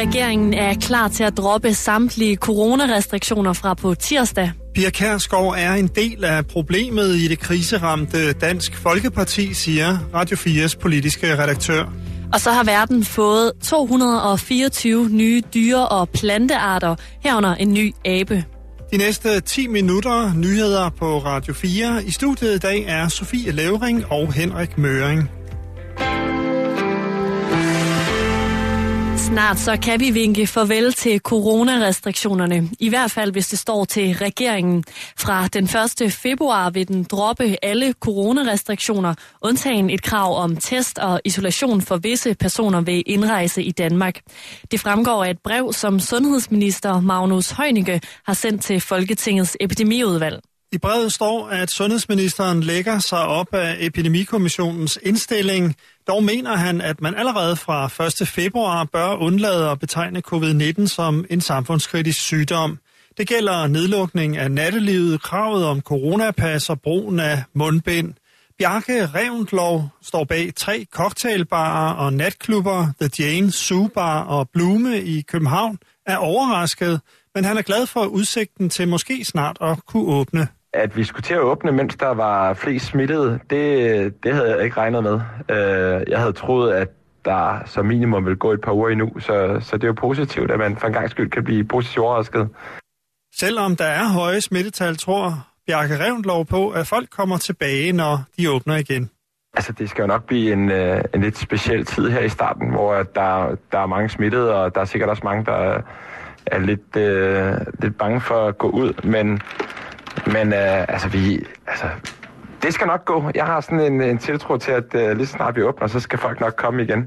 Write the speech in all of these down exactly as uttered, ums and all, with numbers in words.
Regeringen er klar til at droppe samtlige coronarestriktioner fra på tirsdag. Pia Kjærsgaard er en del af problemet i det kriseramte Dansk Folkeparti, siger Radio fires politiske redaktør. Og så har verden fået to hundrede og fireogtyve nye dyre- og plantearter, herunder en ny abe. De næste ti minutter nyheder på Radio fire. I studiet i dag er Sofie Levering og Henrik Møring. Snart så kan vi vinke farvel til coronarestriktionerne. I hvert fald, hvis det står til regeringen. Fra den første februar vil den droppe alle coronarestriktioner, undtagen et krav om test og isolation for visse personer ved indrejse i Danmark. Det fremgår af et brev, som sundhedsminister Magnus Heunicke har sendt til Folketingets epidemiudvalg. I brevet står, at sundhedsministeren lægger sig op af Epidemikommissionens indstilling. Dog mener han, at man allerede fra første februar bør undlade at betegne covid nitten som en samfundskritisk sygdom. Det gælder nedlukning af nattelivet, kravet om coronapas og brugen af mundbind. Bjarke Revendlov står bag tre cocktailbarer og natklubber, The Jane, Zoo Bar og Blume i København, er overrasket, men han er glad for udsigten til måske snart at kunne åbne. At vi skulle til at åbne, mens der var flest smittede, det, det havde jeg ikke regnet med. Jeg havde troet, at der som minimum ville gå et par uger endnu, så, så det er jo positivt, at man for en gang skyld kan blive positivt overrasket. Selvom der er høje smittetal, tror Bjarke Revendlov på, at folk kommer tilbage, når de åbner igen. Altså, det skal jo nok blive en, en lidt speciel tid her i starten, hvor der, der er mange smittede, og der er sikkert også mange, der er lidt, øh, lidt bange for at gå ud, men... Men øh, altså, vi, altså, det skal nok gå. Jeg har sådan en, en tiltro til, at øh, lige snart vi åbner, så skal folk nok komme igen.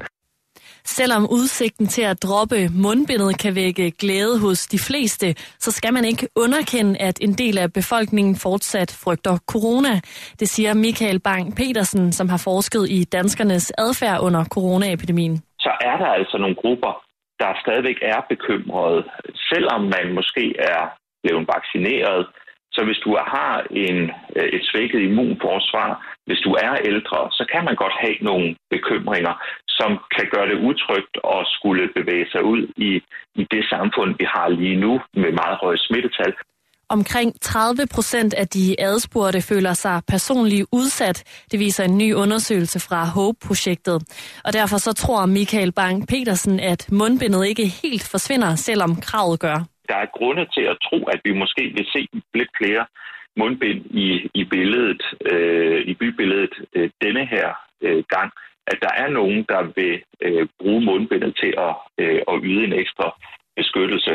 Selvom udsigten til at droppe mundbindet kan vække glæde hos de fleste, så skal man ikke underkende, at en del af befolkningen fortsat frygter corona. Det siger Michael Bang-Petersen, som har forsket i danskernes adfærd under coronaepidemien. Så er der altså nogle grupper, der stadigvæk er bekymrede, selvom man måske er blevet vaccineret. Så hvis du har en, et svækket immunforsvar, hvis du er ældre, så kan man godt have nogle bekymringer, som kan gøre det utrygt og skulle bevæge sig ud i, i det samfund, vi har lige nu med meget høje smittetal. Omkring tredive procent af de adspurgte føler sig personligt udsat. Det viser en ny undersøgelse fra HOPE-projektet. Og derfor så tror Michael Bang-Petersen, at mundbindet ikke helt forsvinder, selvom kravet gør. Der er grunde til at tro, at vi måske vil se lidt flere mundbind i, i billedet, øh, i bybilledet øh, denne her øh, gang. At der er nogen, der vil øh, bruge mundbindet til at, øh, at yde en ekstra beskyttelse.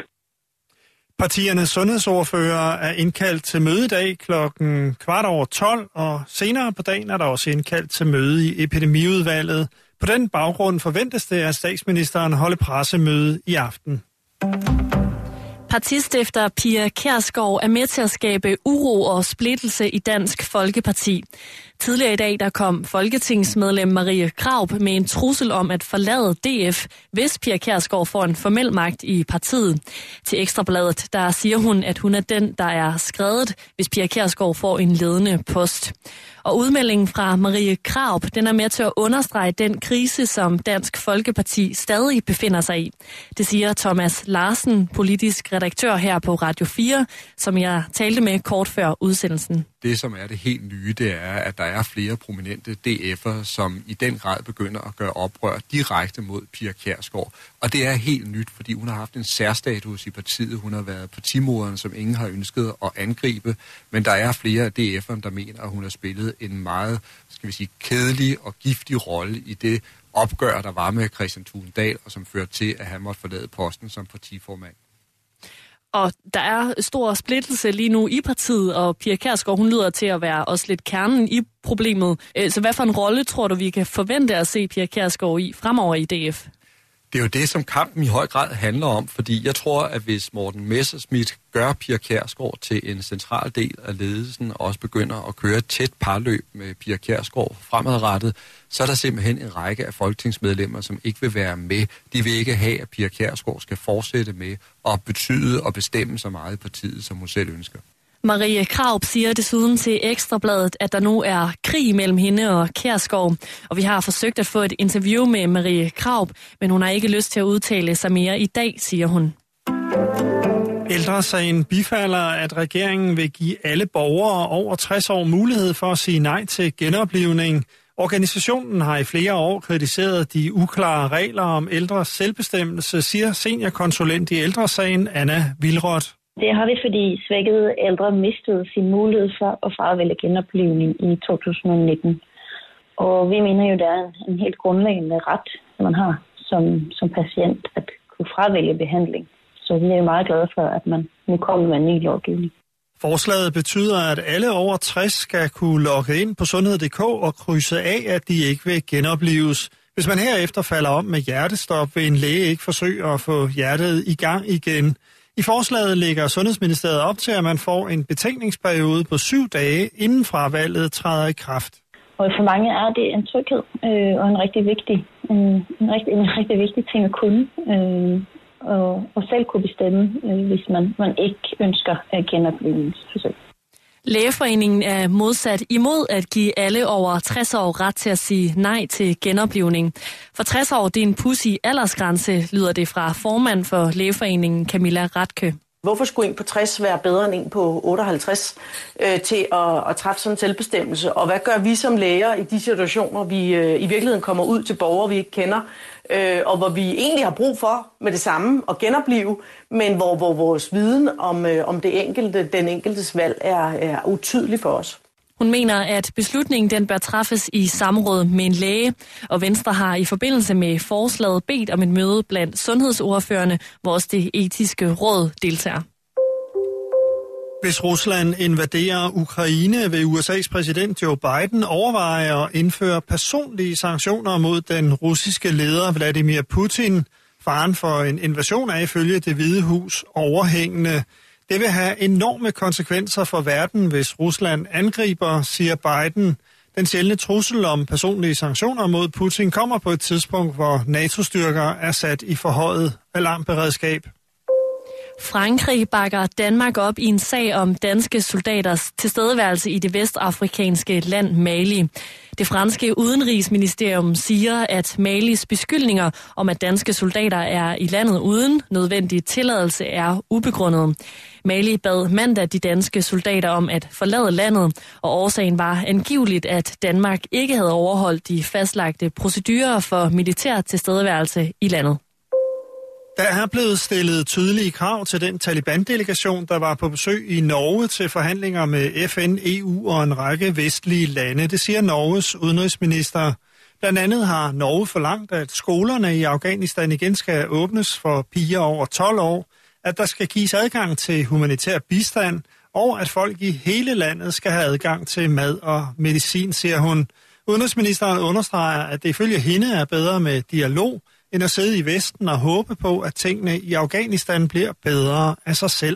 Partiernes sundhedsordfører er indkaldt til møde i dag klokken kvart over tolv, og senere på dagen er der også indkaldt til møde i epidemiudvalget. På den baggrund forventes det, at statsministeren holder pressemøde i aften. Partistifter Pia Kjærsgaard er med til at skabe uro og splittelse i Dansk Folkeparti. Tidligere i dag der kom folketingsmedlem Marie Krarup med en trussel om at forlade D F, hvis Pia Kjærsgaard får en formel magt i partiet. Til Ekstrabladet der siger hun, at hun er den, der er skredet, hvis Pia Kjærsgaard får en ledende post. Og udmeldingen fra Marie Krarup, den er med til at understrege den krise, som Dansk Folkeparti stadig befinder sig i. Det siger Thomas Larsen, politisk redaktør her på Radio fire, som jeg talte med kort før udsendelsen. Det, som er det helt nye, det er, at der er flere prominente D F'ere, som i den grad begynder at gøre oprør direkte mod Pia Kjærsgaard. Og det er helt nyt, fordi hun har haft en særstatus i partiet. Hun har været partimoderen, som ingen har ønsket at angribe. Men der er flere af D F'erne, der mener, at hun har spillet en meget, skal vi sige, kedelig og giftig rolle i det opgør, der var med Kristian Thulesen Dahl, og som førte til, at han måtte forlade posten som partiformand. Og der er stor splittelse lige nu i partiet, og Pia Kjærsgaard, hun lyder til at være også lidt kernen i problemet. Så hvad for en rolle tror du, vi kan forvente at se Pia Kjærsgaard i fremover i D F? Det er jo det, som kampen i høj grad handler om, fordi jeg tror, at hvis Morten Messerschmidt gør Pia Kjærsgaard til en central del af ledelsen, og også begynder at køre et tæt parløb med Pia Kjærsgaard fremadrettet, så er der simpelthen en række af folketingsmedlemmer, som ikke vil være med. De vil ikke have, at Pia Kjærsgaard skal fortsætte med at betyde og bestemme så meget i partiet, som hun selv ønsker. Marie Krarup siger desuden til Ekstrabladet, at der nu er krig mellem hende og Kjærsgaard. Og vi har forsøgt at få et interview med Marie Krarup, men hun har ikke lyst til at udtale sig mere i dag, siger hun. Ældresagen bifalder, at regeringen vil give alle borgere over tres år mulighed for at sige nej til genoplivning. Organisationen har i flere år kritiseret de uklare regler om ældres selvbestemmelse, siger seniorkonsulent i Ældresagen Anna Vilroth. Det har vi, fordi svækkede ældre mistede sin mulighed for at fravælge genoplivning i to tusind nitten. Og vi mener jo, der er en helt grundlæggende ret, man har som, som patient at kunne fravælge behandling. Så vi er jo meget glade for, at man nu kommer med en ny lovgivning. Forslaget betyder, at alle over tres skal kunne logge ind på sundhed punktum d k og krydse af, at de ikke vil genoplives. Hvis man herefter falder om med hjertestop, vil en læge ikke forsøge at få hjertet i gang igen. I forslaget lægger Sundhedsministeriet op til, at man får en betænkningsperiode på syv dage, inden fravalget træder i kraft. Og for mange er det en tryghed øh, og en rigtig vigtig, en, en, rigtig, en rigtig vigtig ting at kunne. Øh, og, og selv kunne bestemme, øh, hvis man, man ikke ønsker at genoplivningsforsøg. Lægeforeningen er modsat imod at give alle over tres år ret til at sige nej til genoplivning. For tres år, det er en pudsig aldersgrænse, lyder det fra formand for Lægeforeningen Camilla Rathke. Hvorfor skulle en på tres være bedre end en på otteoghalvtreds øh, til at, at træffe sådan en selvbestemmelse? Og hvad gør vi som læger i de situationer, vi øh, i virkeligheden kommer ud til borgere, vi ikke kender, øh, og hvor vi egentlig har brug for med det samme at genoplive, men hvor, hvor vores viden om, øh, om det enkelte, den enkeltes valg er, er utydelig for os? Hun mener, at beslutningen den bør træffes i samråd med en læge, og Venstre har i forbindelse med forslaget bedt om et møde blandt sundhedsordførerne, hvor også det etiske råd deltager. Hvis Rusland invaderer Ukraine, vil U S A's præsident Joe Biden overveje at indføre personlige sanktioner mod den russiske leder Vladimir Putin. Faren for en invasion er ifølge Det Hvide Hus overhængende. Det vil have enorme konsekvenser for verden, hvis Rusland angriber, siger Biden. Den sjældne trussel om personlige sanktioner mod Putin kommer på et tidspunkt, hvor NATO-styrker er sat i forhøjet alarmberedskab. Frankrig bakker Danmark op i en sag om danske soldaters tilstedeværelse i det vestafrikanske land Mali. Det franske udenrigsministerium siger, at Malis beskyldninger om, at danske soldater er i landet uden nødvendig tilladelse, er ubegrundet. Mali bad mandag de danske soldater om at forlade landet, og årsagen var angiveligt, at Danmark ikke havde overholdt de fastlagte procedurer for militær tilstedeværelse i landet. Der er blevet stillet tydelige krav til den Taliban-delegation, der var på besøg i Norge til forhandlinger med F N, E U og en række vestlige lande. Det siger Norges udenrigsminister. Blandt andet har Norge forlangt, at skolerne i Afghanistan igen skal åbnes for piger over tolv år, at der skal gives adgang til humanitær bistand, og at folk i hele landet skal have adgang til mad og medicin, siger hun. Udenrigsministeren understreger, at det ifølge hende er bedre med dialog, end at sidde i Vesten og håbe på, at tingene i Afghanistan bliver bedre af sig selv.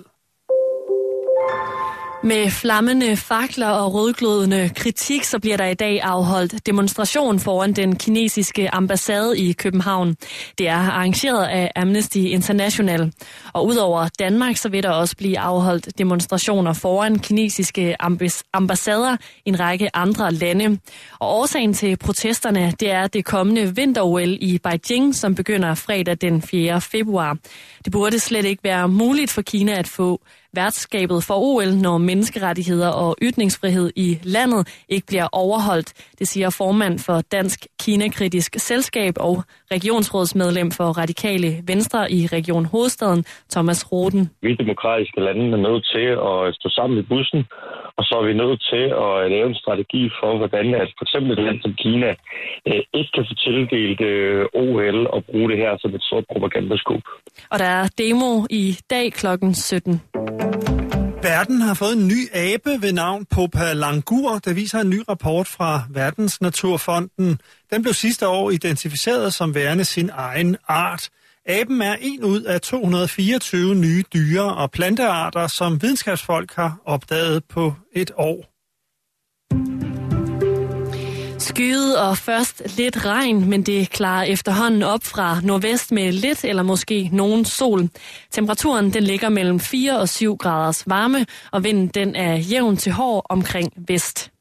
Med flammende fakler og rødglødende kritik, så bliver der i dag afholdt demonstration foran den kinesiske ambassade i København. Det er arrangeret af Amnesty International. Og udover Danmark, så vil der også blive afholdt demonstrationer foran kinesiske ambassader i en række andre lande. Og årsagen til protesterne, det er det kommende vinter-O L i Beijing, som begynder fredag den fjerde februar. Det burde slet ikke være muligt for Kina at få værtskabet for O L, når menneskerettigheder og ytringsfrihed i landet ikke bliver overholdt. Det siger formand for Dansk Kina-kritisk Selskab og regionsrådsmedlem for Radikale Venstre i Region Hovedstaden, Thomas Roden. Vi demokratiske lande er nødt til at stå sammen i bussen, og så er vi nødt til at lave en strategi for, hvordan at for eksempel et land som Kina ikke kan få tildelt O L og bruge det her som et stort propagandaskub. Og der er demo i dag klokken sytten. Verden har fået en ny abe ved navn Popa Langur. Det viser en ny rapport fra Verdensnaturfonden. Den blev sidste år identificeret som værende sin egen art. Aben er en ud af to hundrede og fireogtyve nye dyre- og plantearter, som videnskabsfolk har opdaget på et år. Skyet og først lidt regn, men det klarer efterhånden op fra nordvest med lidt eller måske nogen sol. Temperaturen den ligger mellem fire og syv graders varme, og vinden den er jævn til hård omkring vest.